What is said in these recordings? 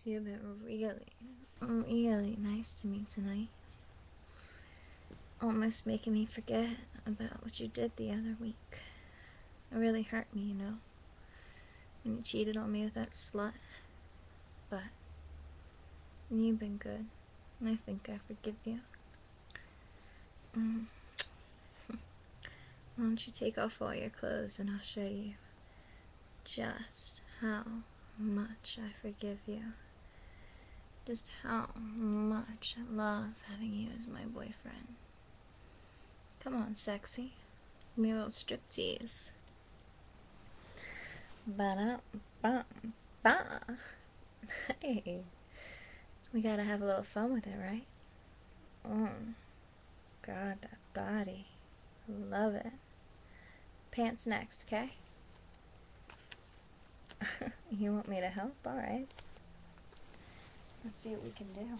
You've been really nice to me tonight. Almost making me forget about what you did the other week. It really hurt me, you know, when you cheated on me with that slut. But you've been good, and I think I forgive you. Why don't you take off all your clothes and I'll show you just how much I forgive you. Just how much I love having you as my boyfriend. Come on, sexy. Give me a little striptease. Ba-da-ba-ba. Hey, we gotta have a little fun with it, right? God, that body. Love it. Pants next, okay? You want me to help? Alright. Let's see what we can do.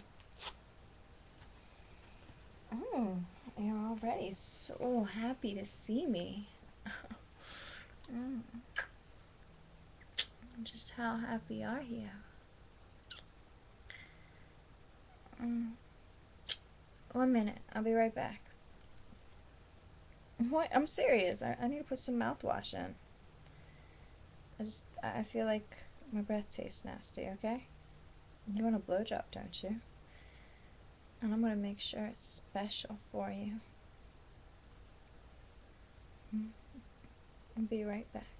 You're already so happy to see me. Just how happy are you? 1 minute. I'll be right back. What? I'm serious. I need to put some mouthwash in. I feel like my breath tastes nasty, okay? You want a blowjob, don't you? And I'm gonna make sure it's special for you. I'll be right back.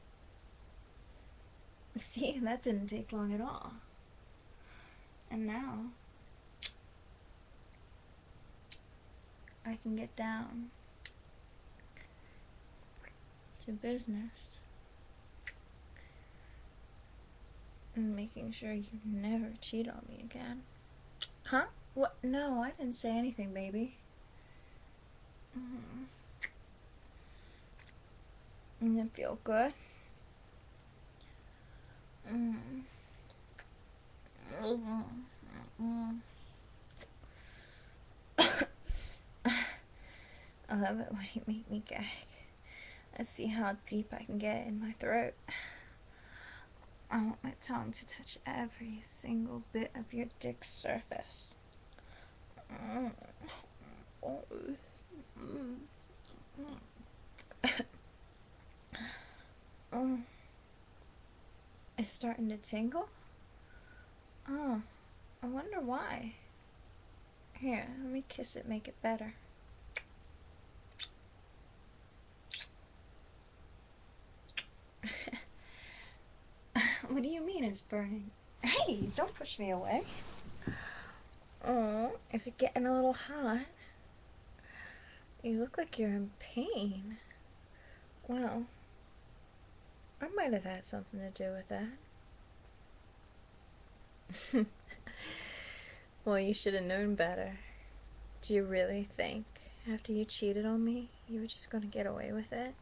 See, that didn't take long at all. And now, I can get down to business. And making sure you never cheat on me again. Huh? What? No, I didn't say anything, baby. Doesn't it feel good? I love it when you make me gag. Let's see how deep I can get in my throat. I want my tongue to touch every single bit of your dick surface. It's starting to tingle? Oh, I wonder why. Here, let me kiss it, make it better. What do you mean it's burning? Hey, don't push me away. Oh, is it getting a little hot? You look like you're in pain. Well, I might have had something to do with that. Well, you should have known better. Do you really think, after you cheated on me, you were just gonna get away with it?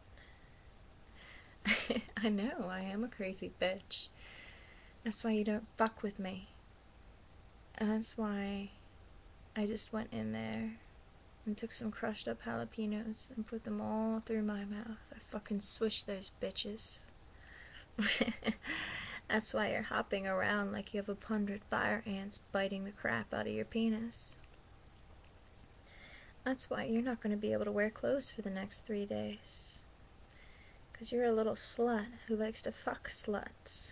I know, I am a crazy bitch. That's why you don't fuck with me. And that's why I just went in there and took some crushed up jalapenos and put them all through my mouth. I fucking swished those bitches. That's why you're hopping around like you have 100 fire ants biting the crap out of your penis. That's why you're not going to be able to wear clothes for the next 3 days. 'Cause you're a little slut who likes to fuck sluts.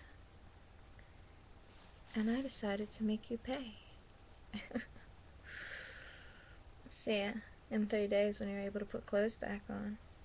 And I decided to make you pay. See ya in 3 days when you're able to put clothes back on.